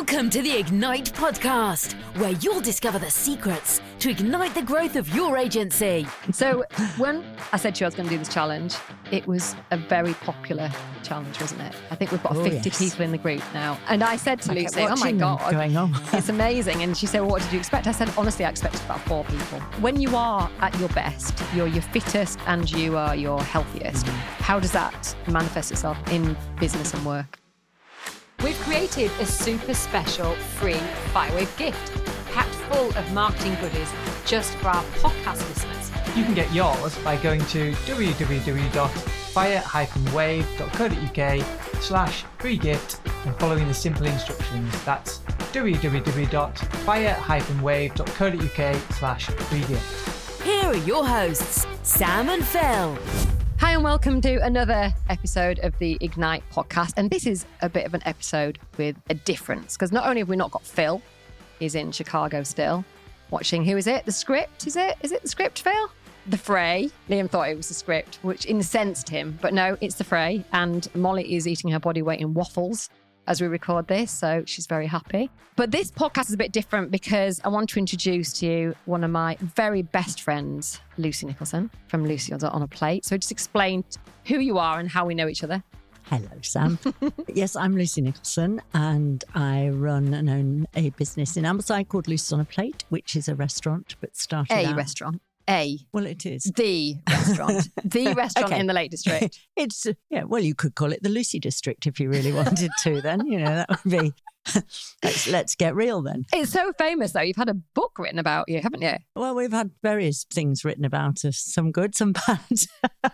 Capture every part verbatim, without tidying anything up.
Welcome to the Ignite podcast, where you'll discover the secrets to ignite the growth of your agency. So when I said to you I was going to do this challenge, it was a very popular challenge, wasn't it? I think we've got oh, fifty yes. people in the group now. And I said to I Lucy, oh my God, going on. it's amazing. And she said, well, what did you expect? I said, honestly, I expected about four people. When you are at your best, you're your fittest and you are your healthiest. Mm-hmm. How does that manifest itself in business and work? We've created a super special free FireWave gift, packed full of marketing goodies just for our podcast listeners. You can get yours by going to www.fire-wave.co.uk slash free gift and following the simple instructions. That's www.fire-wave.co.uk slash free gift. Here are your hosts, Sam and Phil. Hi and welcome to another episode of the Ignite podcast. And this is a bit of an episode with a difference, because not only have we not got Phil, he's in Chicago still, watching, who is it? The Script, is it? Is it The Script, Phil? The Fray. Liam thought it was The Script, which incensed him, but no, it's The Fray. And Molly is eating her body weight in waffles as we record this, so she's very happy. But this podcast is a bit different because I want to introduce to you one of my very best friends, Lucy Nicholson from Lucy on a Plate. So just explain who you are and how we know each other. Hello, Sam. Yes, I'm Lucy Nicholson and I run and own a business in Ambleside called Lucy on a Plate, which is a restaurant, but started A out... restaurant. A. Well, it is. The restaurant. The restaurant Okay. in the Lake District. It's, uh, yeah, well, you could call it the Lucy District if you really wanted to then. You know, that would be... let's, let's get real then. It's so famous, though. You've had a book written about you, haven't you? Well, we've had various things written about us, some good, some bad.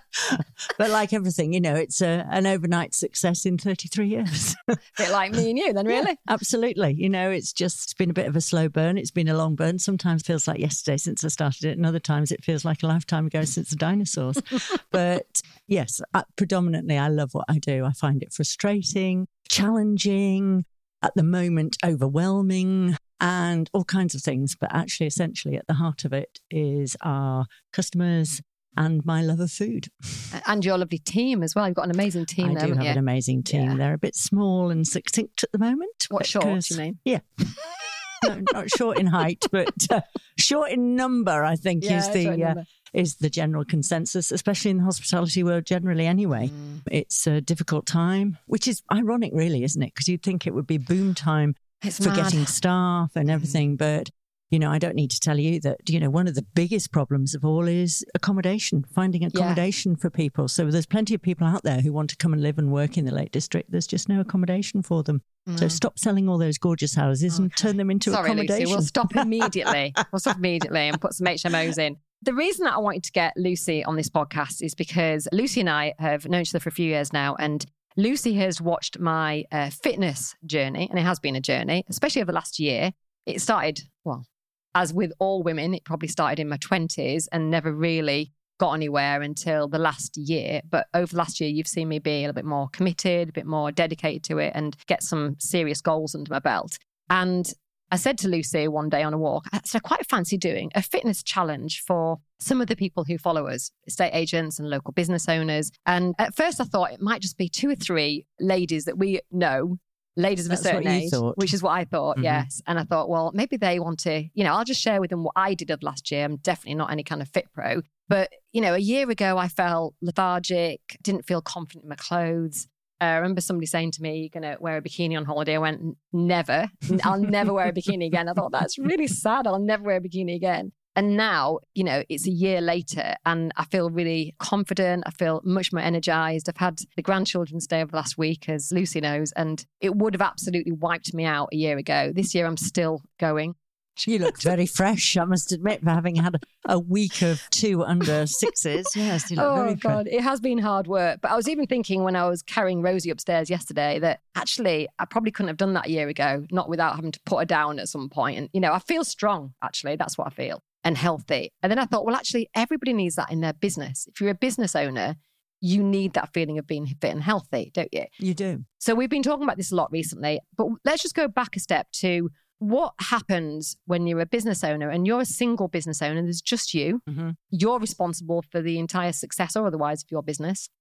But like everything, you know, it's a, an overnight success in thirty-three years. A bit like me and you then, really? Yeah, absolutely. You know, it's just been a bit of a slow burn. It's been a long burn. Sometimes it feels like yesterday since I started it, and other times it feels like a lifetime ago since the dinosaurs. But yes, I, predominantly I love what I do. I find it frustrating, challenging, at the moment overwhelming, and all kinds of things. But actually, essentially, at the heart of it is our customers and my love of food. And your lovely team as well. You've got an amazing team I there, do haven't have you? an amazing team. Yeah. They're a bit small and succinct at the moment. What, short, because- you mean? Yeah. No, not short in height, but uh, short in number, I think, Yeah, is short in the uh, number. is the general consensus, especially in the hospitality world generally anyway. Mm. It's a difficult time, which is ironic, really, isn't it? Because you'd think it would be boom time It's for mad. getting staff and everything. But, you know, I don't need to tell you that, you know, one of the biggest problems of all is accommodation, finding accommodation for people. So there's plenty of people out there who want to come and live and work in the Lake District. There's just no accommodation for them. Mm. So stop selling all those gorgeous houses and turn them into Sorry, accommodation. Lucy, we'll stop immediately. We'll stop immediately and put some H M Os in. The reason that I wanted to get Lucy on this podcast is because Lucy and I have known each other for a few years now, and Lucy has watched my uh, fitness journey, and it has been a journey, especially over the last year. It started, well, as with all women, it probably started in my twenties and never really got anywhere until the last year. But over the last year, you've seen me be a little bit more committed, a bit more dedicated to it, and get some serious goals under my belt. And I said to Lucy one day on a walk, I said, I quite fancy doing a fitness challenge for some of the people who follow us, estate agents and local business owners. And at first I thought it might just be two or three ladies that we know, ladies of That's a certain what you age, thought. which is what I thought, Mhm. yes. And I thought, well, maybe they want to, you know, I'll just share with them what I did of last year. I'm definitely not any kind of fit pro. But, you know, a year ago I felt lethargic, didn't feel confident in my clothes. Uh, I remember somebody saying to me, you're going to wear a bikini on holiday. I went, never. I'll never wear a bikini again. I thought, that's really sad. I'll never wear a bikini again. And now, you know, it's a year later and I feel really confident. I feel much more energized. I've had the grandchildren's day over the last week, as Lucy knows, and it would have absolutely wiped me out a year ago. This year, I'm still going. You look very fresh, I must admit, for having had a, a week of two under sixes. Yes, you look Oh, very fresh. God, it has been hard work. But I was even thinking when I was carrying Rosie upstairs yesterday that actually I probably couldn't have done that a year ago, not without having to put her down at some point. And, you know, I feel strong, actually. That's what I feel. And healthy. And then I thought, well, actually, everybody needs that in their business. If you're a business owner, you need that feeling of being fit and healthy, don't you? You do. So we've been talking about this a lot recently, but let's just go back a step to what happens when you're a business owner and you're a single business owner, there's just you. Mm-hmm. You're responsible for the entire success or otherwise of your business.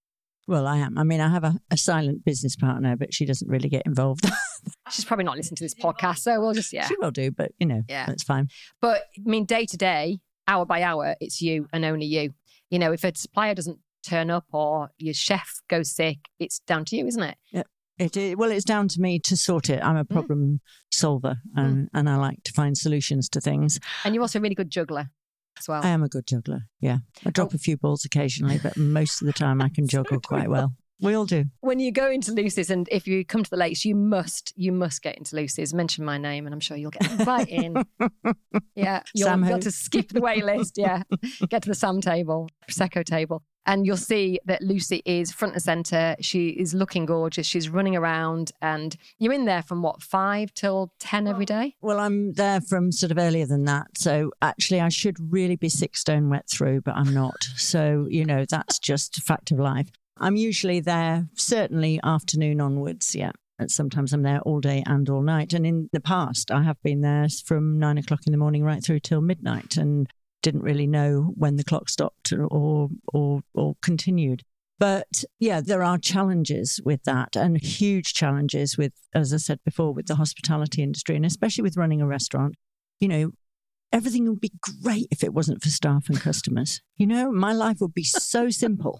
Well, I am. I mean, I have a, a silent business partner, but she doesn't really get involved. She's probably not listening to this podcast, so we'll just, yeah. She will do, but, you know, Yeah. that's fine. But, I mean, day to day, hour by hour, it's you and only you. You know, if a supplier doesn't turn up or your chef goes sick, it's down to you, isn't it? Yeah. It is, well, it's down to me to sort it. I'm a problem mm. solver and, mm. and I like to find solutions to things. And you're also a really good juggler as well. I am a good juggler, yeah. I drop oh. a few balls occasionally, but most of the time I can juggle quite well. We all do. When you go into Lucy's and if you come to the Lakes, you must, you must get into Lucy's. Mention my name and I'm sure you'll get right in. Yeah. You'll Sam be who? able to skip the wait list. Yeah. Get to the Sam table, Prosecco table. And you'll see that Lucy is front and centre. She is looking gorgeous. She's running around and you're in there from what, five till ten every day? Well, I'm there from sort of earlier than that. So actually I should really be six stone wet through, but I'm not. So, you know, that's just a fact of life. I'm usually there, certainly afternoon onwards, yeah. And sometimes I'm there all day and all night. And in the past, I have been there from nine o'clock in the morning right through till midnight and didn't really know when the clock stopped or or or continued. But yeah, there are challenges with that and huge challenges with, as I said before, with the hospitality industry and especially with running a restaurant. You know, everything would be great if it wasn't for staff and customers. You know, my life would be so simple.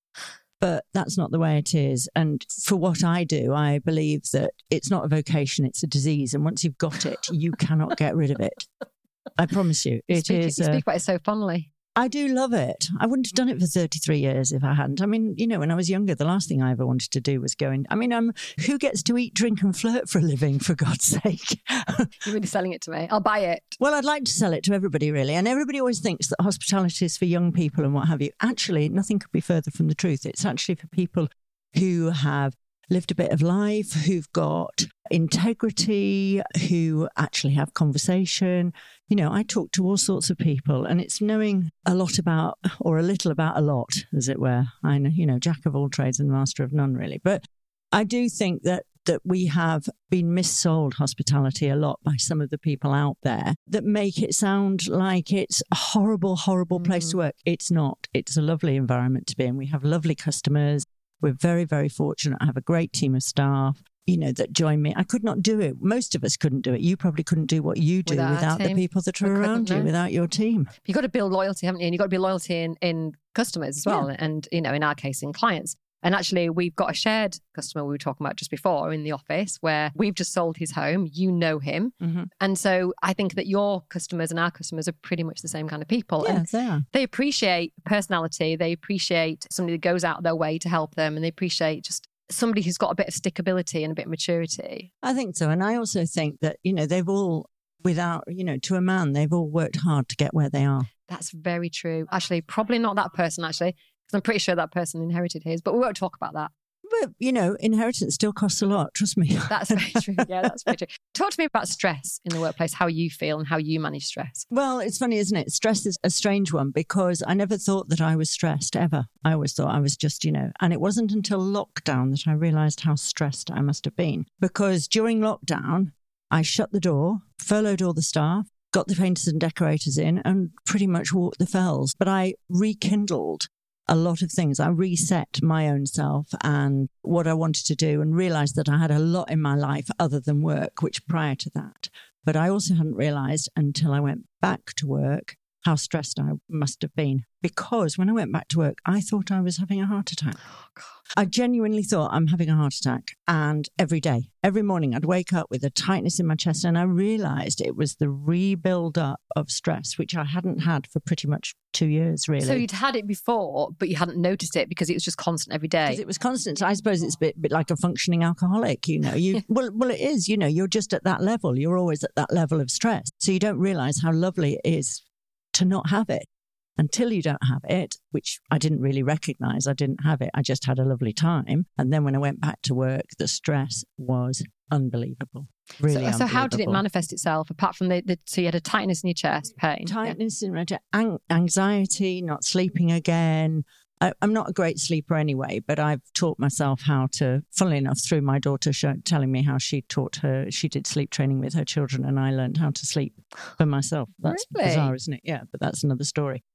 But that's not the way it is. And for what I do, I believe that it's not a vocation, it's a disease. And once you've got it, you cannot get rid of it. I promise you. It speak, is. You uh, speak about it so fondly. I do love it. I wouldn't have done it for thirty-three years if I hadn't. I mean, you know, when I was younger, the last thing I ever wanted to do was go in. I mean, I'm, who gets to eat, drink and flirt for a living, for God's sake? You're really selling it to me. I'll buy it. Well, I'd like to sell it to everybody, really. And everybody always thinks that hospitality is for young people and what have you. Actually, nothing could be further from the truth. It's actually for people who have lived a bit of life, who've got integrity, who actually have conversation. You know, I talk to all sorts of people and it's knowing a lot about, or a little about a lot, as it were. I know, you know, jack of all trades and master of none, really. But I do think that that we have been missold hospitality a lot by some of the people out there that make it sound like it's a horrible, horrible place mm. to work. It's not. It's a lovely environment to be in. We have lovely customers. We're very, very fortunate. I have a great team of staff, you know, that join me. I could not do it. Most of us couldn't do it. You probably couldn't do what you do without, without the people that are around you, without your team. You've got to build loyalty, haven't you? And you've got to build loyalty in, in customers as well. Yeah. And, you know, in our case, in clients. And actually, we've got a shared customer we were talking about just before in the office where we've just sold his home. You know him. Mm-hmm. And so I think that your customers and our customers are pretty much the same kind of people. Yeah, and they are. They appreciate personality. They appreciate somebody that goes out of their way to help them. And they appreciate just somebody who's got a bit of stickability and a bit of maturity. I think so. And I also think that, you know, they've all, without, you know, to a man, they've all worked hard to get where they are. That's very true. Actually, probably not that person, actually. Because I'm pretty sure that person inherited his, but we won't talk about that. But, you know, inheritance still costs a lot, trust me. That's very true. Yeah, that's very true. Talk to me about stress in the workplace, how you feel and how you manage stress. Well, it's funny, isn't it? Stress is a strange one because I never thought that I was stressed, ever. I always thought I was just, you know, and it wasn't until lockdown that I realised how stressed I must have been. Because during lockdown, I shut the door, furloughed all the staff, got the painters and decorators in and pretty much walked the fells. But I rekindled a lot of things. I reset my own self and what I wanted to do and realised that I had a lot in my life other than work, which prior to that. But I also hadn't realised until I went back to work how stressed I must have been. Because when I went back to work, I thought I was having a heart attack. Oh, God. I genuinely thought I'm having a heart attack. And every day, every morning, I'd wake up with a tightness in my chest. And I realised it was the rebuild up of stress, which I hadn't had for pretty much two years, really. So you'd had it before, but you hadn't noticed it because it was just constant every day. Because it was constant. I suppose it's a bit, bit like a functioning alcoholic, you know. You well, well, it is, you know, you're just at that level. You're always at that level of stress. So you don't realise how lovely it is to not have it. Until you don't have it, which I didn't really recognise. I didn't have it. I just had a lovely time. And then when I went back to work, the stress was unbelievable. Really so, unbelievable. So how did it manifest itself, apart from the, the so you had a tightness in your chest, pain? Tightness yeah. in my chest, ang- anxiety, not sleeping again. I, I'm not a great sleeper anyway, but I've taught myself how to, funnily enough, through my daughter show, telling me how she taught her, she did sleep training with her children and I learned how to sleep for myself. That's really? Bizarre, isn't it? Yeah, but that's another story.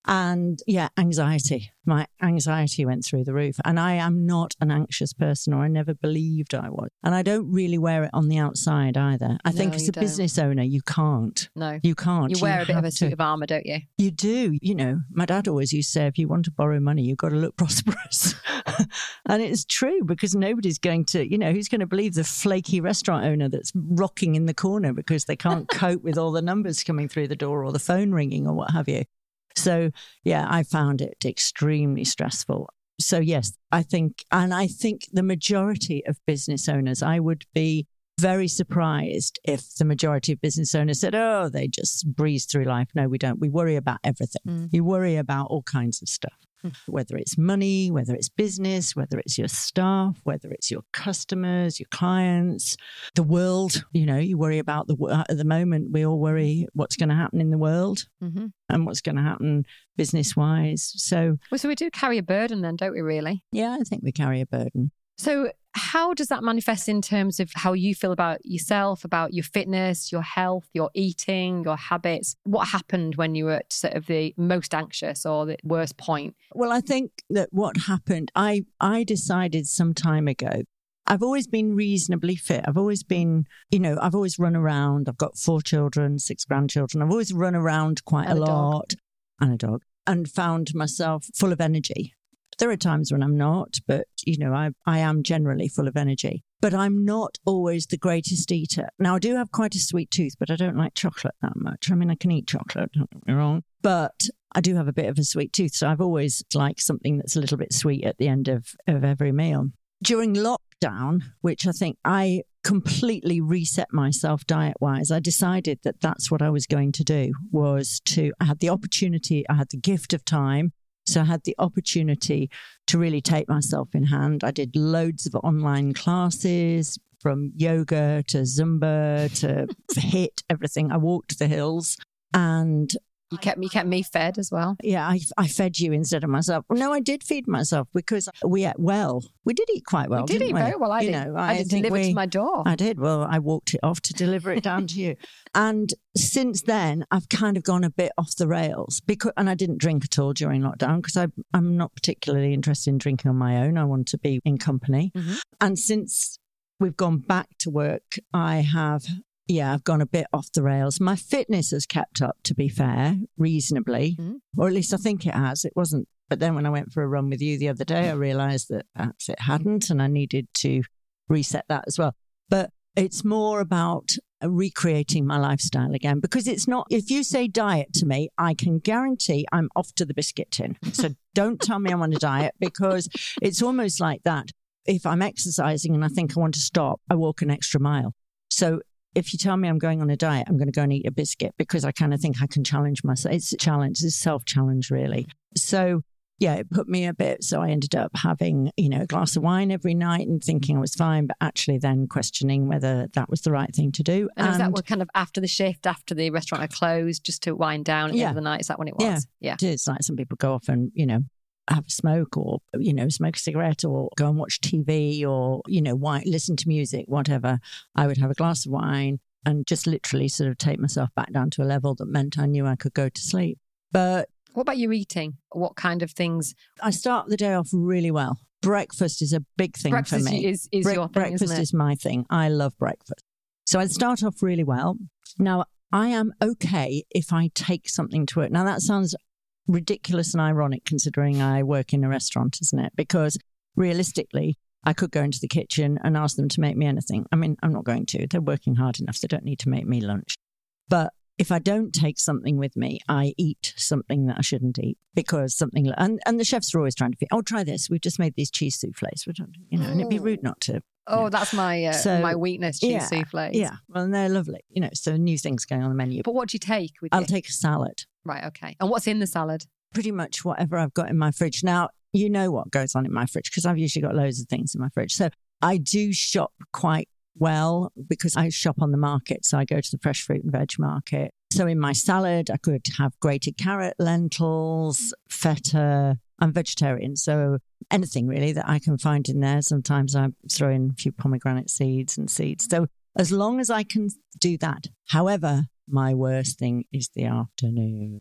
And yeah, anxiety. My anxiety went through the roof. And I am not an anxious person, or I never believed I was. And I don't really wear it on the outside either. I No, think as you a don't. business owner, you can't. No. You can't. You wear a bit of have a suit to- of armour, don't you? You do. You know, my dad always used to say, if you want to borrow money, you've got to look prosperous. And it's true, because nobody's going to, you know, who's going to believe the flaky restaurant owner that's rocking in the corner because they can't cope with all the numbers coming through the door or the phone ringing or what have you. So, yeah, I found it extremely stressful. So, yes, I think, and I think the majority of business owners, I would be very surprised if the majority of business owners said, oh, they just breeze through life. No, we don't. We worry about everything. Mm. You worry about all kinds of stuff, whether it's money, whether it's business, whether it's your staff, whether it's your customers, your clients, the world. You know, you worry about the, at the moment, we all worry what's going to happen in the world Mm-hmm. and what's going to happen business wise. So, Well, so we do carry a burden then, don't we, really? yeah, I think we carry a burden. So how does that manifest in terms of how you feel about yourself, about your fitness, your health, your eating, your habits? What happened when you were at sort of the most anxious or the worst point? Well, I think that what happened, I, I decided some time ago, I've always been reasonably fit. I've always been, you know, I've always run around. I've got four children, six grandchildren. I've always run around quite And a a dog. lot and a dog, and found myself full of energy. There are times when I'm not, but, you know, I, I am generally full of energy. But I'm not always the greatest eater. Now, I do have quite a sweet tooth, but I don't like chocolate that much. I mean, I can eat chocolate, don't get me wrong. But I do have a bit of a sweet tooth. So I've always liked something that's a little bit sweet at the end of, of every meal. During lockdown, which I think I completely reset myself diet-wise, I decided that that's what I was going to do, was to, I had the opportunity, I had the gift of time. So I had the opportunity to really take myself in hand. I did loads of online classes, from yoga to Zumba to HIIT, everything. I walked the hills, and You kept me, kept me fed as well. yeah, I, I fed you instead of myself. No, I did feed myself because we ate well. We did eat quite well. We did didn't eat we? very well. I you did. know, I, did think deliver we- to my door. I did. Well, I walked it off to deliver it down to you. And since then, I've kind of gone a bit off the rails. Because, and I didn't drink at all during lockdown because I'm not particularly interested in drinking on my own. I want to be in company. Mhm. And since we've gone back to work, I have, yeah, I've gone a bit off the rails. My fitness has kept up, to be fair, reasonably, Mhm. or at least I think it has. It wasn't. But then when I went for a run with you the other day, I realised that perhaps it hadn't, and I needed to reset that as well. But it's more about recreating my lifestyle again, because it's not, if you say diet to me, I can guarantee I'm off to the biscuit tin. So don't tell me I'm on a diet, because it's almost like that. If I'm exercising and I think I want to stop, I walk an extra mile. So if you tell me I'm going on a diet, I'm going to go and eat a biscuit, because I kind of think I can challenge myself. It's a challenge, it's a self-challenge, really. So yeah, it put me a bit. So I ended up having, you know, a glass of wine every night and thinking I was fine, but actually then questioning whether that was the right thing to do. and was that what kind of after the shift, after the restaurant had closed, just to wind down at the Yeah. end of the night? Is that when it was? Yeah. Yeah. it is. Like some people go off and, you know, have a smoke, or, you know, smoke a cigarette, or go and watch T V, or, you know, wine, listen to music, whatever. I would have a glass of wine and just literally sort of take myself back down to a level that meant I knew I could go to sleep. But What about your eating? What kind of things? I start the day off really well. Breakfast is a big thing Breakfast for me. is, is Bre- your thing, breakfast isn't it? is my thing. I love breakfast. So I start off really well. Now, I am okay if I take something to work. Now, that sounds ridiculous and ironic considering I work in a restaurant, isn't it? Because realistically, I could go into the kitchen and ask them to make me anything. I mean, I'm not going to. They're working hard enough. They don't need to make me lunch. But if I don't take something with me, I eat something that I shouldn't eat, because something, and, and the chefs are always trying to feed, oh, try this. We've just made these cheese souffles. We don't, you know, and it'd be rude not to. Oh, that's my uh, So, my weakness, cheese yeah, souffles. Yeah, well, and they're lovely, you know, so new things going on the menu. But what do you take with I'll you? take a salad, Right, okay. And what's in the salad? pretty much whatever I've got in my fridge. Now, you know what goes on in my fridge, because I've usually got loads of things in my fridge. So I do shop quite well, because I shop on the market. So I go to the fresh fruit and veg market. So in my salad, I could have grated carrot, lentils, feta. I'm vegetarian, so anything really that I can find in there. Sometimes I throw in a few pomegranate seeds and seeds. So as long as I can do that. However, my worst thing is the afternoon.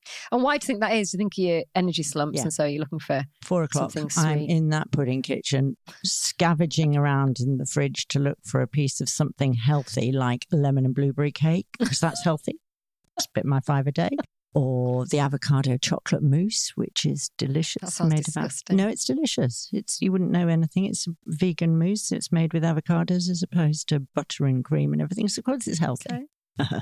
And why do you think that is? Do you think your energy slumps Yeah. and so you're looking for Four o'clock, something I'm sweet? in that pudding kitchen, scavenging around in the fridge to look for a piece of something healthy like lemon and blueberry cake, because that's healthy. It's a bit my five a day. Or the avocado chocolate mousse, which is delicious. That sounds made disgusting. Of, no, it's delicious. It's You wouldn't know anything. It's a vegan mousse. It's made with avocados as opposed to butter and cream and everything. So, of course, it's healthy. Okay.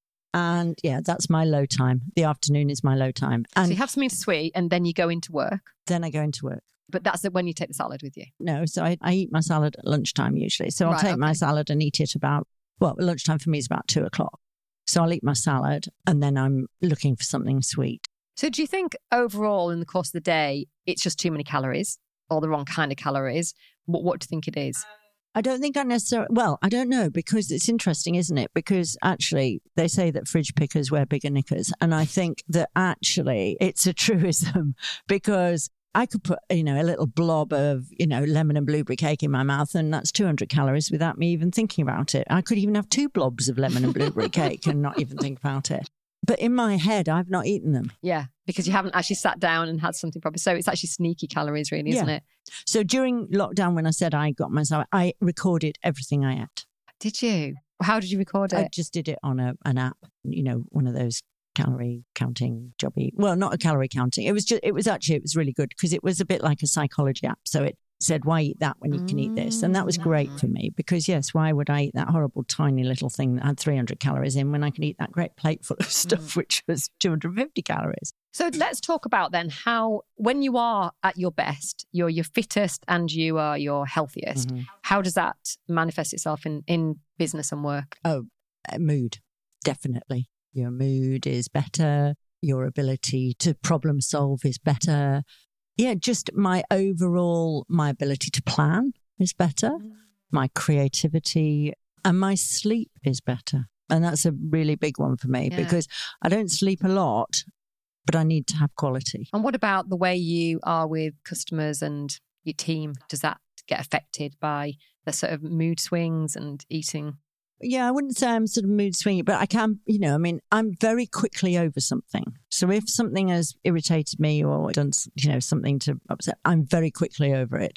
And yeah, that's my low time. The afternoon is my low time. And So you have something sweet and then you go into work. then I go into work. But that's when you take the salad with you. No, so I, I eat my salad at lunchtime usually. So I'll Right, take my okay. salad and eat it about, well, lunchtime for me is about two o'clock. So I'll eat my salad and then I'm looking for something sweet. So do you think overall in the course of the day, it's just too many calories or the wrong kind of calories? What, what do you think it is? I don't think I necessarily, well, I don't know, because it's interesting, isn't it? Because actually they say that fridge pickers wear bigger knickers. And I think that actually it's a truism, because I could put, you know, a little blob of, you know, lemon and blueberry cake in my mouth, and that's two hundred calories without me even thinking about it. I could even have two blobs of lemon and blueberry cake and not even think about it. But in my head, I've not eaten them. Yeah, because you haven't actually sat down and had something proper. So it's actually sneaky calories, really, isn't Yeah. it? So during lockdown, when I said I got myself, I recorded everything I ate. Did you? How did you record I it? just did it on a, an app, you know, one of those calorie counting jobby. Well, not a calorie counting. It was just, it was actually, it was really good because it was a bit like a psychology app. So it said, why eat that when you can eat this? And that was great for me because, yes, why would I eat that horrible tiny little thing that had three hundred calories in when I can eat that great plate full of stuff, which was two hundred fifty calories? So let's talk about then how, when you are at your best, you're your fittest and you are your healthiest, Mhm. how does that manifest itself in, in business and work? Oh, uh, mood, definitely. Your mood is better. Your ability to problem solve is better. Yeah, just my overall, my ability to plan is better. My creativity and my sleep is better. And that's a really big one for me Yeah. because I don't sleep a lot, but I need to have quality. And what about the way you are with customers and your team? Does that get affected by the sort of mood swings and eating? Yeah, I wouldn't say I'm sort of mood swinging, but I can, you know, I mean, I'm very quickly over something. So if something has irritated me or done, you know, something to upset, I'm very quickly over it.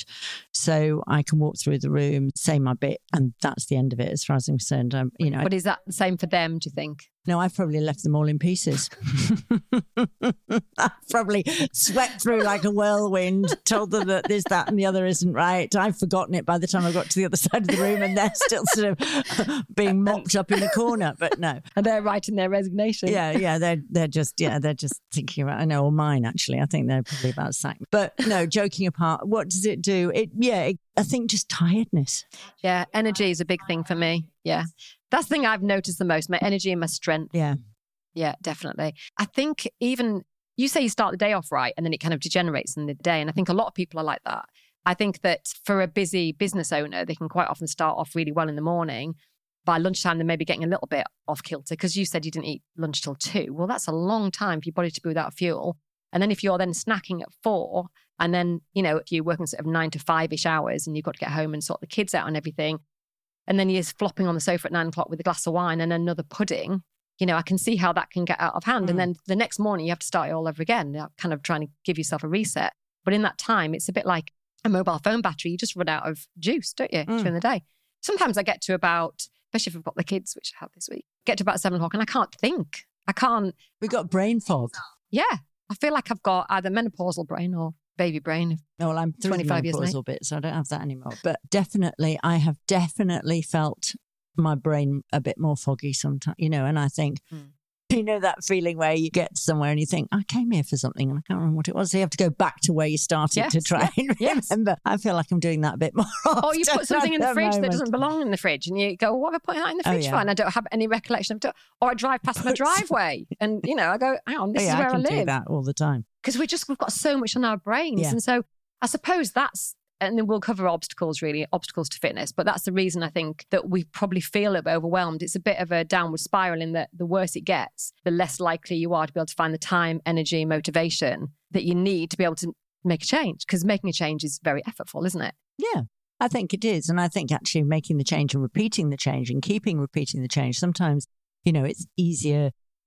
So I can walk through the room, say my bit, and that's the end of it as far as I'm concerned. I'm, you know, But is that the same for them, do you think? no, I've probably left them all in pieces. I've probably swept through like a whirlwind, told them that this, that, and the other isn't right. I've forgotten it by the time I got to the other side of the room and they're still sort of being mopped up in the corner. But no. And they're writing their resignation. Yeah, yeah, they're they're just yeah, they're just thinking about. I know, or mine actually. I think they're probably about to sack me. But no, joking apart, what does it do? It yeah, it, I think just tiredness. Yeah, energy is a big thing for me. Yeah. That's the thing I've noticed the most, my energy and my strength. Yeah, Yeah, definitely. I think even you say you start the day off right and then it kind of degenerates in the day. And I think a lot of people are like that. I think that for a busy business owner, they can quite often start off really well in the morning. By lunchtime, they're maybe getting a little bit off kilter because you said you didn't eat lunch till two. Well, that's a long time for your body to be without fuel. And then if you're then snacking at four and then, you know, if you're working sort of nine to five-ish hours and you've got to get home and sort the kids out and everything, and then you're flopping on the sofa at nine o'clock with a glass of wine and another pudding, you know, I can see how that can get out of hand. Mm. And then the next morning you have to start it all over again, you know, kind of trying to give yourself a reset. But in that time, it's a bit like a mobile phone battery. You just run out of juice, don't you, Mm. during the day? Sometimes I get to about, especially if I've got the kids, which I have this week, get to about seven o'clock and I can't think. I can't, we got brain fog. yeah. I feel like I've got either menopausal brain or baby brain. No, well, I'm through twenty-five the years menopausal bit, so I don't have that anymore. But definitely, I have definitely felt my brain a bit more foggy sometimes, you know, and I think, Mm. you know, that feeling where you get somewhere and you think, I came here for something and I can't remember what it was. So you have to go back to where you started Yes, to try yeah, and yes. remember. I feel like I'm doing that a bit more often. Or you put something in the at fridge that moment. doesn't belong in the fridge and you go, well, what have I put that in the Oh, fridge yeah. for? And I don't have any recollection of it. Or I drive past my driveway and, you know, I go, hang on, this Oh, yeah, is where I I, can do live. that all the time. Because we just, we've got so much on our brains. Yeah. And so I suppose that's, and then we'll cover obstacles really, obstacles to fitness. But that's the reason I think that we probably feel a bit overwhelmed. It's a bit of a downward spiral in that the worse it gets, the less likely you are to be able to find the time, energy, motivation that you need to be able to make a change. Because making a change is very effortful, isn't it? Yeah, I think it is. And I think actually making the change and repeating the change and keeping repeating the change, sometimes, you know, it's easier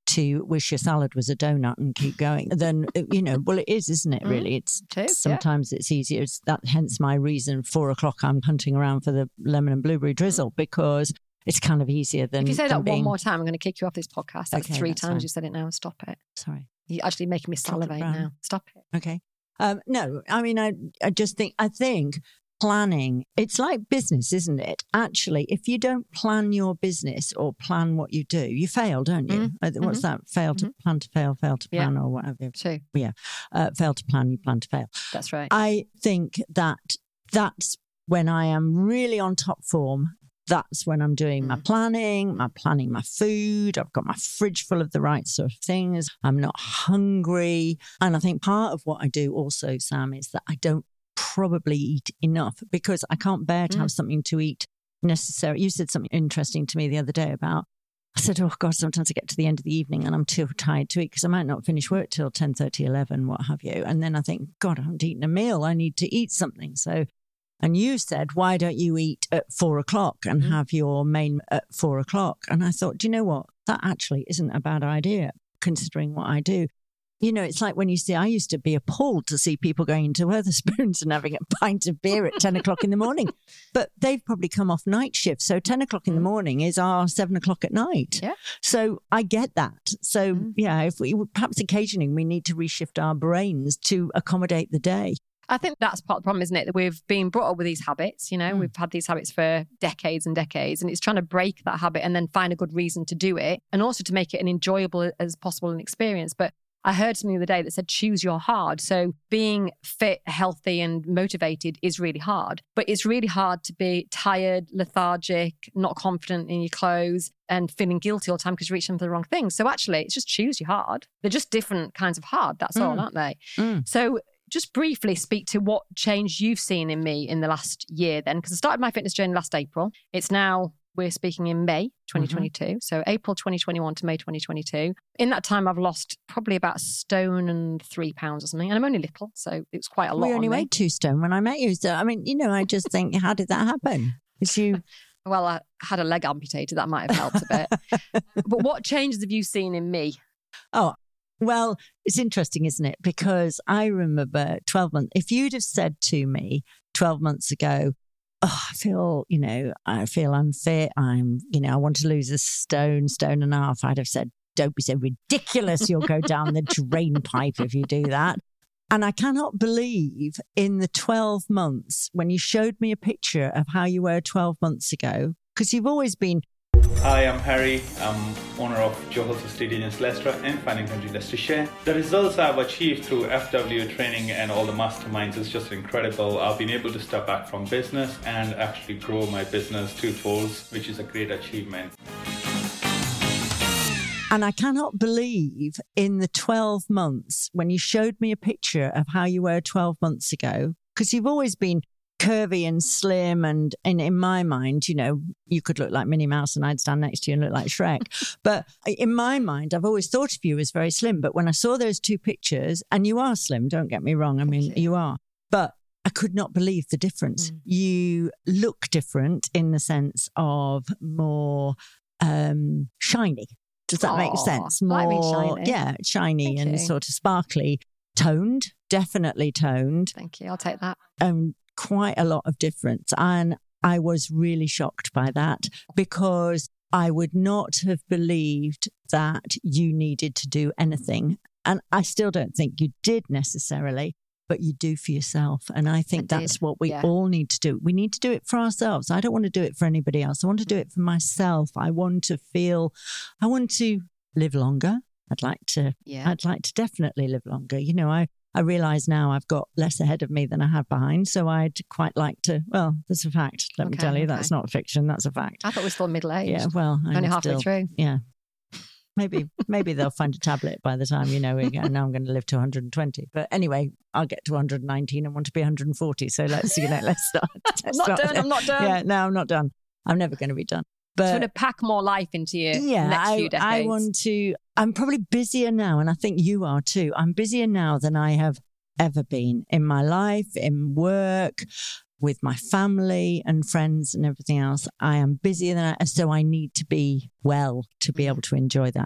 to wish your salad was a donut and keep going, then, you know, well, it is, isn't it, really? It's It is, sometimes it's easier. It's that, hence my reason, four o'clock, I'm hunting around for the lemon and blueberry drizzle, because it's kind of easier than. If you say than that being... one more time, I'm going to kick you off this podcast. That's Okay, three that's times fine. you said it now. Stop it. Sorry. You're actually making me salivate Brown. now. Stop it. Okay. Um, no, I mean, I, I just think, I think planning, it's like business, isn't it? Actually, if you don't plan your business or plan what you do, you fail, don't you? Mm-hmm. Uh, What's that? Fail to Mm-hmm. plan to fail, fail to Yeah. plan, or whatever. True. Yeah. Uh, fail to plan, you plan to fail. That's right. I think that that's when I am really on top form. That's when I'm doing my Mm. planning, my planning my food. I've got my fridge full of the right sort of things. I'm not hungry. And I think part of what I do also, Sam, is that I don't probably eat enough because I can't bear to Mm. have something to eat necessary. You said something interesting to me the other day about, I said, oh God, sometimes I get to the end of the evening and I'm too tired to eat because I might not finish work till ten thirty, eleven, what have you. And then I think, God, I haven't eaten a meal. I need to eat something. So, and you said, why don't you eat at four o'clock and Mm. have your main at four o'clock? And I thought, do you know what? That actually isn't a bad idea considering what I do. You know, it's like when you see, I used to be appalled to see people going into Wetherspoons and having a pint of beer at ten o'clock in the morning. But they've probably come off night shift. So ten o'clock in the morning is our seven o'clock at night. Yeah. So I get that. So, Mm. yeah, if we perhaps occasionally we need to reshift our brains to accommodate the day. I think that's part of the problem, isn't it? That we've been brought up with these habits, you know, Mm. we've had these habits for decades and decades, and it's trying to break that habit and then find a good reason to do it and also to make it an enjoyable as possible an experience. But I heard something the other day that said, choose your hard. So being fit, healthy and motivated is really hard, but it's really hard to be tired, lethargic, not confident in your clothes and feeling guilty all the time because you're reaching for the wrong thing. So actually it's just choose your hard. They're just different kinds of hard. That's all, Mm. aren't they? Mm. So just briefly speak to what change you've seen in me in the last year then, because I started my fitness journey last April. It's now, we're speaking in May twenty twenty-two. Mm-hmm. So April twenty twenty-one to May twenty twenty-two. In that time, I've lost probably about a stone and three pounds or something. And I'm only little, so it was quite a lot. We only on me. weighed two stone when I met you. So, I mean, you know, I just think, how did that happen? Is you... Well, I had a leg amputated. That might have helped a bit. But what changes have you seen in me? Oh, well, it's interesting, isn't it? Because I remember twelve months, if you'd have said to me twelve months ago, oh, I feel, you know, I feel unfit. I'm, you know, I want to lose a stone, stone and a half. I'd have said, don't be so ridiculous. You'll go down the drain pipe if you do that. And I cannot believe in the twelve months when you showed me a picture of how you were twelve months ago, because you've always been. Hi, I'm Harry. I'm owner of Joe Hulse Estate Agents Leicester and Fine and Country Leicestershire. The results I've achieved through F W training and all the masterminds is just incredible. I've been able to step back from business and actually grow my business twofold, which is a great achievement. And I cannot believe in the twelve months when you showed me a picture of how you were twelve months ago, because you've always been curvy and slim. And, and in my mind, you know, you could look like Minnie Mouse and I'd stand next to you and look like Shrek. But in my mind, I've always thought of you as very slim. But when I saw those two pictures, and you are slim, don't get me wrong. I mean, you. you are. But I could not believe the difference. Mm. You look different in the sense of more um, shiny. Does that Aww, make sense? like being More, shiny. yeah, shiny Thank and you. sort of sparkly, toned, definitely toned, Thank you. I'll take that. um, quite a lot of difference. And I was really shocked by that because I would not have believed that you needed to do anything. And I still don't think you did necessarily, but you do for yourself. And I think I that's did, what we yeah. all need to do. We need to do it for ourselves. I don't want to do it for anybody else. I want to do it for myself. I want to feel, I want to live longer. I'd like to, Yeah. I'd like to definitely live longer. You know, I, I realise now I've got less ahead of me than I have behind. So I'd quite like to, well, that's a fact. Let me Okay, tell you, okay. that's not fiction. That's a fact. I thought we were still middle aged. Yeah, well, I'm Only halfway still, through. Yeah. Maybe maybe they'll find a tablet by the time, you know, we go, now I'm going to live to one hundred twenty. But anyway, I'll get to one hundred nineteen and want to be one hundred forty. So let's, you know, let's start. I'm let's not start done. there. I'm not done. Yeah, no, I'm not done. I'm never going to be done. Just But want to pack more life into your yeah, next I, few decades. I want to, I'm probably busier now, and I think you are too. I'm busier now than I have ever been in my life, in work, with my family and friends and everything else. I am busier than I, so I need to be well to be able to enjoy that.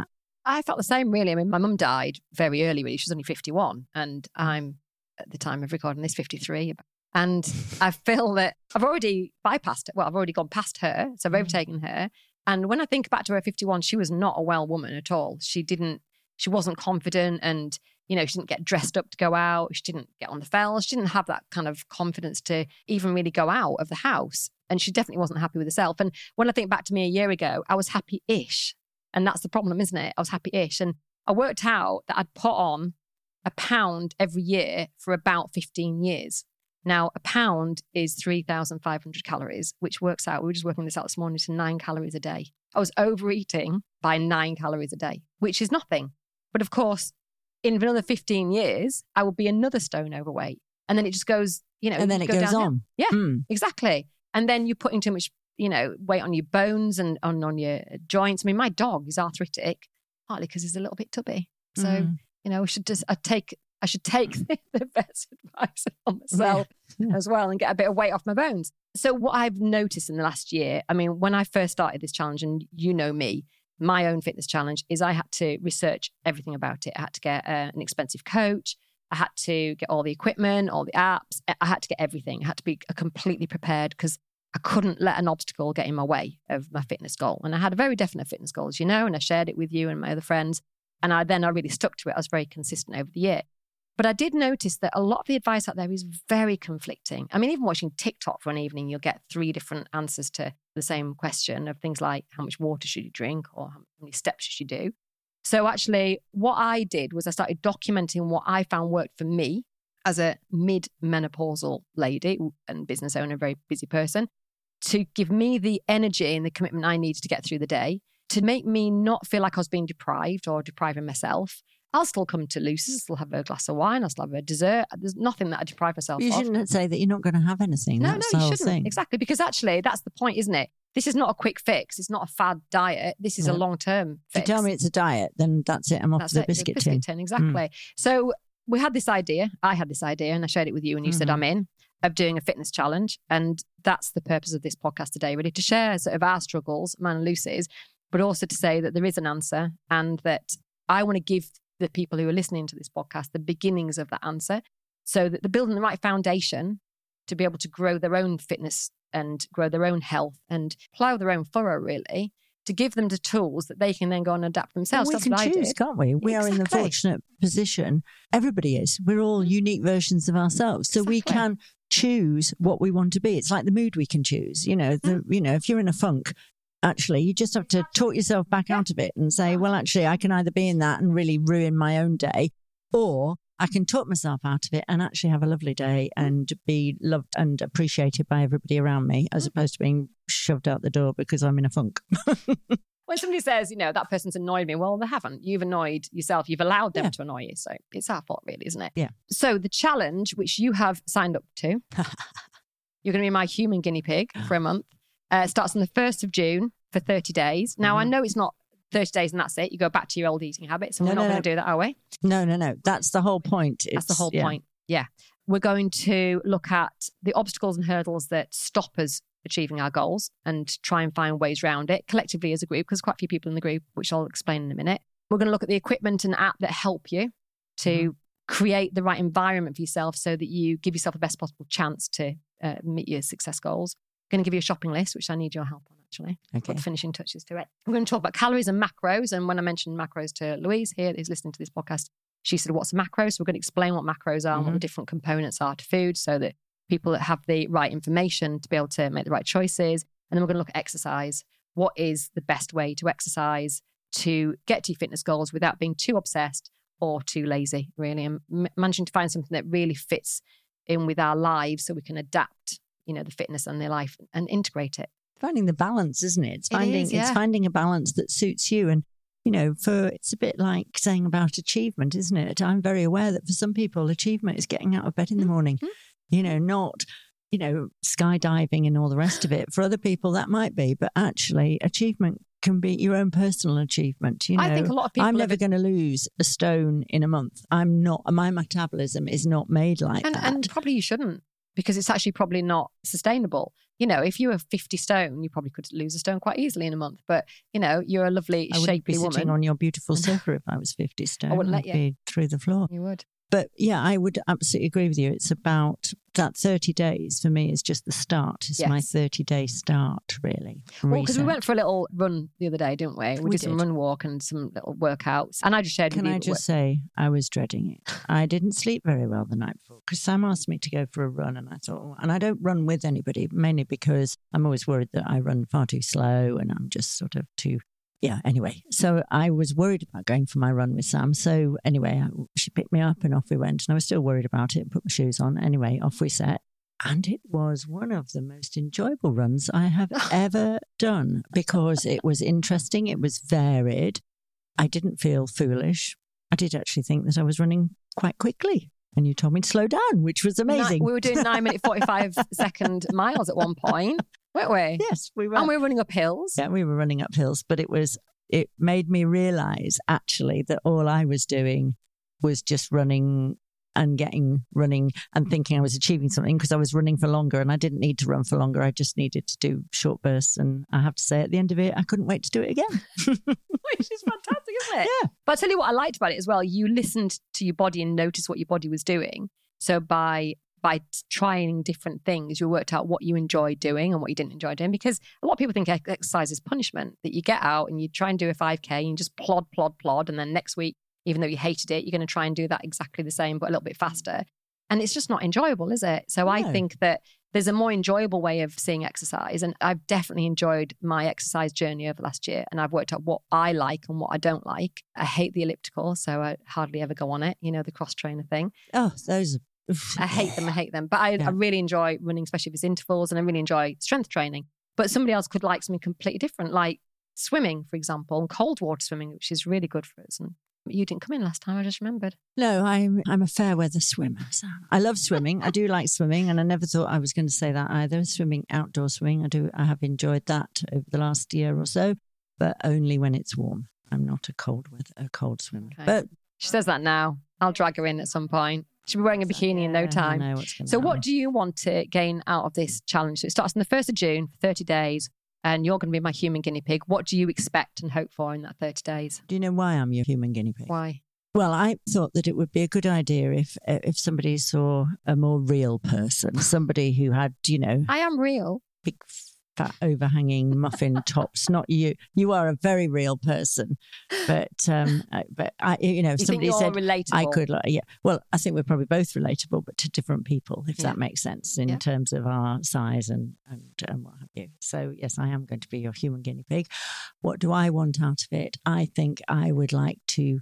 I felt the same, really. I mean, my mum died very early, really. She was only fifty-one, and I'm, at the time of recording this, fifty-three. And I feel that I've already bypassed it. Well, I've already gone past her, so I've overtaken her. And when I think back to her fifty-one, she was not a well woman at all. She didn't, she wasn't confident, and, you know, she didn't get dressed up to go out. She didn't get on the fells. She didn't have that kind of confidence to even really go out of the house. And she definitely wasn't happy with herself. And when I think back to me a year ago, I was happy-ish. And that's the problem, isn't it? I was happy-ish. And I worked out that I'd put on a pound every year for about fifteen years. Now, a pound is three thousand five hundred calories, which works out, we were just working this out this morning, to nine calories a day. I was overeating by nine calories a day, which is nothing. But of course, in another fifteen years, I will be another stone overweight. And then it just goes, you know. And then it go goes downhill. on. Yeah, Mm. exactly. And then you're putting too much, you know, weight on your bones and on, on your joints. I mean, my dog is arthritic, partly because he's a little bit tubby. So, Mm. you know, I should just I take I should take the, the vet's advice on myself Yeah. Yeah. as well and get a bit of weight off my bones. So what I've noticed in the last year, I mean, when I first started this challenge, and you know me, my own fitness challenge, is I had to research everything about it. I had to get uh, an expensive coach. I had to get all the equipment, all the apps. I had to get everything. I had to be completely prepared because I couldn't let an obstacle get in my way of my fitness goal. And I had a very definite fitness goal, as you know, and I shared it with you and my other friends. And I then I really stuck to it. I was very consistent over the year. But I did notice that a lot of the advice out there is very conflicting. I mean, even watching TikTok for an evening, you'll get three different answers to the same question of things like how much water should you drink or how many steps should you do. So actually, what I did was I started documenting what I found worked for me as a mid-menopausal lady and business owner, a very busy person, to give me the energy and the commitment I needed to get through the day, to make me not feel like I was being deprived or depriving myself. I'll still come to Lucy's, I'll still have a glass of wine, I'll still have a dessert. There's nothing that I deprive myself You of. shouldn't say that you're not going to have anything. No, That's no, the you whole shouldn't. thing. Exactly, because actually that's the point, isn't it? This is not a quick fix. It's not a fad diet. This is No. a long-term If you fix. tell me it's a diet, then that's it. I'm off That's to the it, biscuit, biscuit tin. tin. Exactly. So we had this idea. I had this idea and I shared it with you and you said, Mhm. I'm in, of doing a fitness challenge. And that's the purpose of this podcast today, really, to share sort of our struggles, mine and Lucy's, but also to say that there is an answer and that I want to give the people who are listening to this podcast the beginnings of that answer so that they're building the right foundation to be able to grow their own fitness and grow their own health and plough their own furrow, really, to give them the tools that they can then go and adapt themselves. Well, we That's can what I choose, did. can't we? We are in the Exactly. fortunate position. Everybody is. We're all unique versions of ourselves. So we Exactly. can choose what we want to be. It's like the mood we can choose. You know, the, you know, if you're in a funk, actually, you just have to talk yourself back out of it and say, well, actually, I can either be in that and really ruin my own day, or I can talk myself out of it and actually have a lovely day and be loved and appreciated by everybody around me, as opposed to being shoved out the door because I'm in a funk. When somebody says, you know, that person's annoyed me, well, they haven't. You've annoyed yourself. You've allowed them Yeah. to annoy you. So it's our fault, really, isn't it? Yeah. So the challenge, which you have signed up to, you're going to be my human guinea pig for a month, uh, starts on the first of June for thirty days. Now, I Mhm. know it's not thirty days and that's it. You go back to your old eating habits and No, we're not no, going no. to do that, are we? No, no, no. That's the whole point. That's the It's- whole yeah. point. Yeah. We're going to look at the obstacles and hurdles that stop us achieving our goals and try and find ways around it collectively as a group, because quite a few people in the group, which I'll explain in a minute. We're going to look at the equipment and app that help you to Mm-hmm. create the right environment for yourself so that you give yourself the best possible chance to uh, meet your success goals. I'm going to give you a shopping list, which I need your help on, actually. Okay. Put the finishing touches to it. We're going to talk about calories and macros. And when I mentioned macros to Louise here, who's listening to this podcast, she said, what's a macro? So we're going to explain what macros are and what Mhm. the different components are to food so that people that have the right information to be able to make the right choices. And then we're going to look at exercise. What is the best way to exercise to get to your fitness goals without being too obsessed or too lazy, really, and m- managing to find something that really fits in with our lives so we can adapt, you know, the fitness and their life and integrate it. Finding the balance, isn't it? It's It finding is, yeah. it's finding a balance that suits you. And you know, for it's a bit like saying about achievement, isn't it? I'm very aware that for some people, achievement is getting out of bed in the morning. Mhm. You know, not you know skydiving and all the rest of it. For other people, that might be, but actually, achievement can be your own personal achievement. You know, I think a lot of people I'm have never going to lose a stone in a month. I'm not. My metabolism is not made like And, that. and probably you shouldn't. because it's actually probably not sustainable. You know, if you were fifty stone, you probably could lose a stone quite easily in a month. But, you know, you're a lovely, I wouldn't shapely be sitting woman. on your beautiful sofa if I was fifty stone. I wouldn't let I'd you. be through the floor. You would. But yeah, I would absolutely agree with you. It's about that thirty days for me is just the start. It's Yes. my thirty-day start, really. Well, because we Reset. went for a little run the other day, didn't we? We, We did, some did. run walk and some little workouts. And I just shared Can with you. I just say, I was dreading it. I didn't sleep very well the night before because Sam asked me to go for a run, and I thought, oh, and I don't run with anybody, mainly because I'm always worried that I run far too slow and I'm just sort of too. Yeah, anyway. So I was worried about going for my run with Sam. So anyway, I, she picked me up and off we went. And I was still worried about it and put my shoes on. Anyway, off we set. And it was one of the most enjoyable runs I have ever done because it was interesting. It was varied. I didn't feel foolish. I did actually think that I was running quite quickly. And you told me to slow down, which was amazing. Ni- we were doing nine minute forty-five second miles at one point, weren't we? Yes, we were. And we were running up hills. Yeah, we were running up hills, but it was it made me realise actually that all I was doing was just running and getting running and thinking I was achieving something because I was running for longer and I didn't need to run for longer. I just needed to do short bursts. And I have to say at the end of it, I couldn't wait to do it again. Which is fantastic, isn't it? Yeah. But I'll tell you what I liked about it as well. You listened to your body and noticed what your body was doing. So by by trying different things, you worked out what you enjoyed doing and what you didn't enjoy doing. Because a lot of people think exercise is punishment, that you get out and you try and do a five K and you just plod, plod, plod. And then next week, even though you hated it, you're going to try and do that exactly the same, but a little bit faster. And it's just not enjoyable, is it? So No. I think that there's a more enjoyable way of seeing exercise. And I've definitely enjoyed my exercise journey over last year. And I've worked out what I like and what I don't like. I hate the elliptical, so I hardly ever go on it, you know, the cross trainer thing. Oh, those are... I hate them. I hate them. But I, Yeah. I really enjoy running, especially if it's intervals, and I really enjoy strength training. But somebody else could like something completely different, like swimming, for example, and cold water swimming, which is really good for us. And you didn't come in last time, I just remembered. No, I'm I'm a fair weather swimmer. So I love swimming. I do like swimming, and I never thought I was going to say that either. Swimming, outdoor swimming, I do. I have enjoyed that over the last year or so, but only when it's warm. I'm not a cold weather, a cold swimmer. Okay. But She says that now. I'll drag her in at some point. She'll be wearing a bikini in no yeah, I time. know what's gonna So what happen. do you want to gain out of this challenge? So it starts on the first of June for thirty days, and you're going to be my human guinea pig. What do you expect and hope for in that thirty days? Do you know why I'm your human guinea pig? Why? Well, I thought that it would be a good idea if if somebody saw a more real person, somebody who had, you know, I am real. big fat overhanging muffin tops. Not you. You are a very real person, but um, I- but I, you know, if You think somebody you're said relatable? I could, like, yeah. Well, I think we're probably both relatable, but to different people, if Yeah. that makes sense in Yeah. terms of our size and and, and what have you. So yes, I am going to be your human guinea pig. What do I want out of it? I think I would like to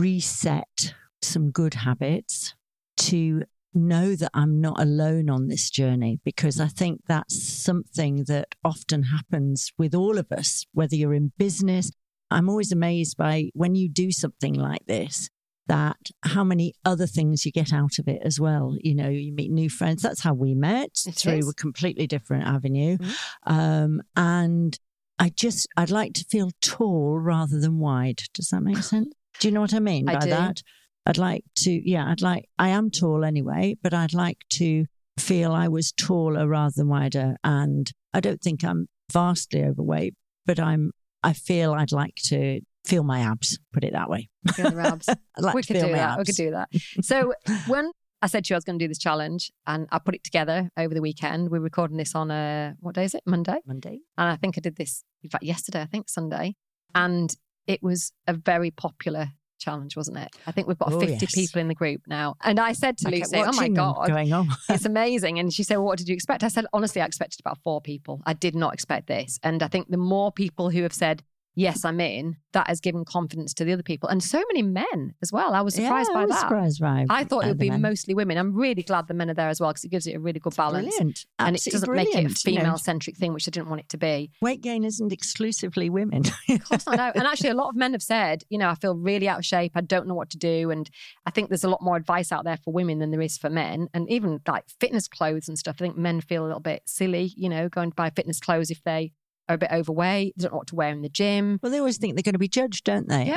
reset some good habits, to know that I'm not alone on this journey, because I think that's something that often happens with all of us, whether you're in business. I'm always amazed by when you do something like this, that how many other things you get out of it as well. You know, you meet new friends. That's how we met, It through is. a completely different avenue. Mhm. Um, and I just, I'd like to feel tall rather than wide. Does that make sense? Do you know what I mean I by do. that? I'd like to, yeah, I'd like, I am tall anyway, but I'd like to feel I was taller rather than wider. And I don't think I'm vastly overweight, but I'm, I feel I'd like to feel my abs, put it that way. Feel the abs. I'd like we to could feel do my that. We abs. could do that. So when I said to you I was going to do this challenge, and I put it together over the weekend, we're recording this on a, what day is it? Monday. Monday. And I think I did this, in fact, yesterday, I think Sunday. And it was a very popular challenge, wasn't it? I think we've got Oh, fifty yes. people in the group now. And I said to I kept Lucy, oh my watching them God, going on. it's amazing. And she said, well, what did you expect? I said, honestly, I expected about four people. I did not expect this. And I think the more people who have said, yes, I'm in, that has given confidence to the other people. And so many men as well. I was surprised yeah, by I was that. Surprised by, I thought by it would the be men. mostly women. I'm really glad the men are there as well, because it gives it a really good balance. Brilliant. And it Absolutely doesn't make it a brilliant. You know, female-centric thing, which I didn't want it to be. weight gain isn't exclusively women. Of course I know. And actually, a lot of men have said, you know, I feel really out of shape. I don't know what to do. And I think there's a lot more advice out there for women than there is for men. And even like fitness clothes and stuff, I think men feel a little bit silly, you know, going to buy fitness clothes if they are a bit overweight, they don't know what to wear in the gym. Well, they always think they're going to be judged, don't they? Yeah. I mean,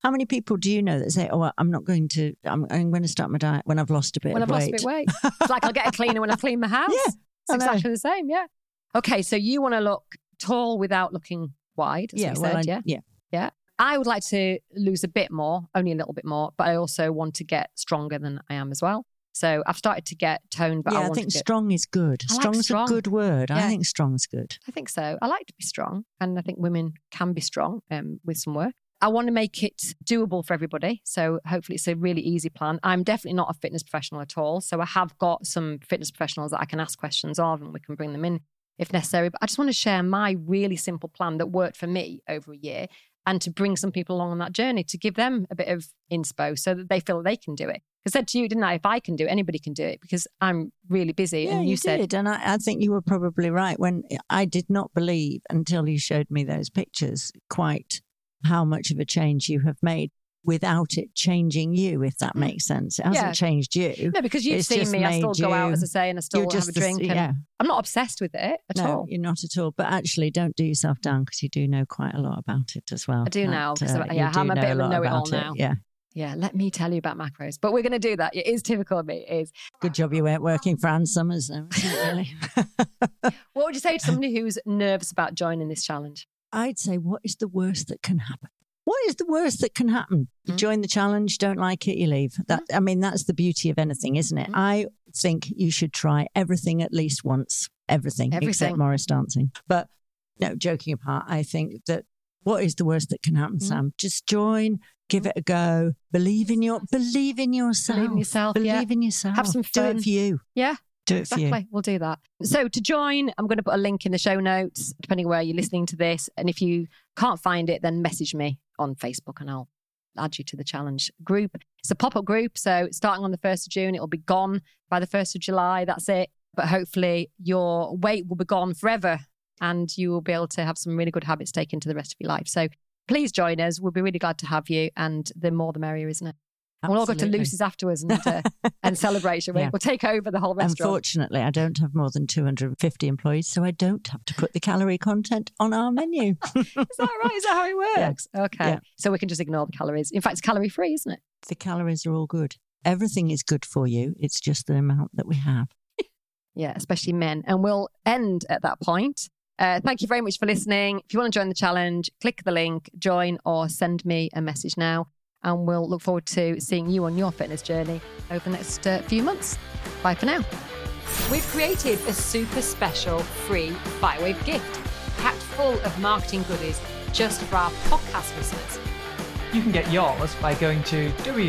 How many people do you know that say, oh, I'm not going to, I'm, I'm going to start my diet when I've lost a bit when of I've weight? lost a bit of weight. It's like I'll get a cleaner when I clean my house. Yeah, it's I know. exactly the same, yeah. Okay, so you want to look tall without looking wide, as Yeah, we well, said, I, yeah? yeah. Yeah. I would like to lose a bit more, only a little bit more, but I also want to get stronger than I am as well. So I've started to get toned, but yeah, I I, want think to get... strong is good. I like Strong's strong. a good word. Yeah. I think strong's good. I think so. I like to be strong, and I think women can be strong um, with some work. I want to make it doable for everybody. So hopefully it's a really easy plan. I'm definitely not a fitness professional at all. So I have got some fitness professionals that I can ask questions of, and we can bring them in if necessary. But I just want to share my really simple plan that worked for me over a year, and to bring some people along on that journey, to give them a bit of inspo so that they feel they can do it. I said to you, didn't I, if I can do it, anybody can do it, because I'm really busy. Yeah, and you, you said, did. And I, I think you were probably right when I did not believe until you showed me those pictures quite how much of a change you have made without it changing you, if that makes sense. It hasn't Yeah. changed you. no, because you've It's seen just me, I still made go out, you- as I say, and I still You're have just a the- drink. And yeah. I'm not obsessed with it at No, all. you're not at all. But actually, don't do yourself down, because you do know quite a lot about it as well. I do That, now, 'cause uh, I- yeah, you do I'm a know bit of a lot know-it-all about it. now. Yeah. Yeah, let me tell you about macros. But we're going to do that. It is typical of me. It is. Good job you weren't working for Ann Summers, though, isn't it, really? What would you say to somebody who's nervous about joining this challenge? I'd say, what is the worst that can happen? What is the worst that can happen? You Mm. join the challenge, don't like it, you leave. That I mean, that's the beauty of anything, isn't it? Mm. I think you should try everything at least once. Everything, Everything. except Morris dancing. But no, joking apart, I think that what is the worst that can happen, Mm. Sam? Just join, give it a go. Believe in your, believe in yourself. Believe in yourself, Believe yeah. in yourself. Have some Do fun. it for you. Yeah, Do it for you. exactly. We'll do that. So to join, I'm going to put a link in the show notes, depending where you're listening to this. And if you can't find it, then message me on Facebook and I'll add you to the challenge group. It's a pop-up group. So starting on the first of June, it'll be gone by the first of July. That's it. But hopefully your weight will be gone forever, and you will be able to have some really good habits taken to the rest of your life. So please join us. We'll be really glad to have you. And the more the merrier, isn't it? And we'll all go to Absolutely. Lucy's afterwards and, uh, and celebrate, shall we? Yeah. We'll take over the whole restaurant. Unfortunately, I don't have more than two hundred fifty employees, so I don't have to put the calorie content on our menu. Is that right? Is that how it works? Okay. Yeah. So we can just ignore the calories. In fact, it's calorie free, isn't it? The calories are all good. Everything is good for you. It's just the amount that we have. Yeah, especially men. And we'll end at that point. Uh, thank you very much for listening. If you want to join the challenge, click the link, join, or send me a message now. And we'll look forward to seeing you on your fitness journey over the next uh, few months. Bye for now. We've created a super special free Firewave gift, packed full of marketing goodies just for our podcast listeners. You can get yours by going to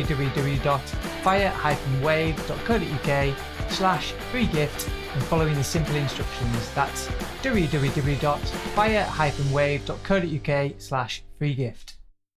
www.fire-wave.co.uk slash free gift and following the simple instructions. That's www.fire-wave.co.uk slash free gift.